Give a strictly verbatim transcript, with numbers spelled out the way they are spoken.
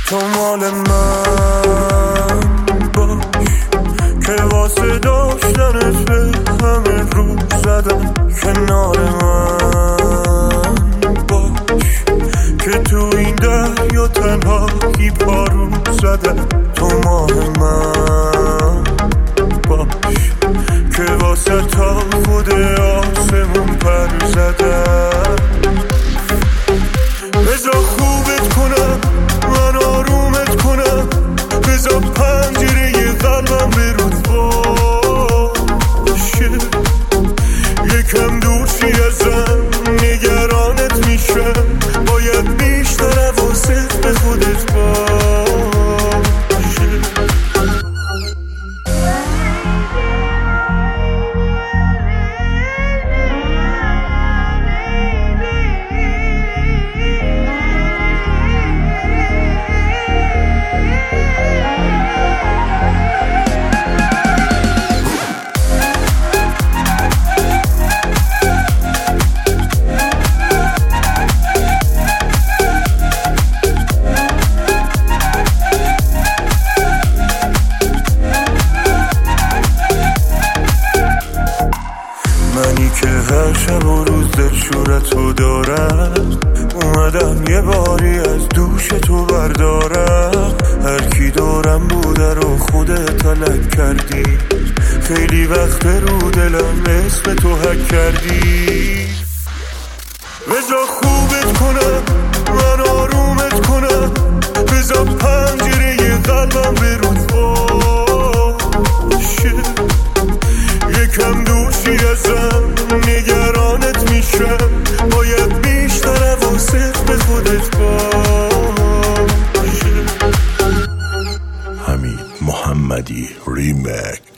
تو مال من باش که واسه داشتنت به همه رو زدم. کنار من باش که تو این دریا تنهایی پارو زدم. تو مال من باش که واسه تا خود آسمون پر زدم. بذار خوبت کنم من آرومت کنم، بذار پنجره قلبم به رود باشه. یکم دور چی ازم نگرانت میشم، باید بیشتر حواست به خودت باشه. منی که هر شب و روز دلشورتو دارم، اومدم یه باری از دوش تو بردارم. هر کی دورم بوده رو خودت تلک کردی، خیلی وقت رو دلم اسم تو حک کردی. بذار خوبت کنم من آرومت کنم، بذار پنجره قلبم به رود باشه. یکم دور چی ازم نگرانت میشم، باید بیشتر حواست به خودت باشه. حمید محمدی ریمک.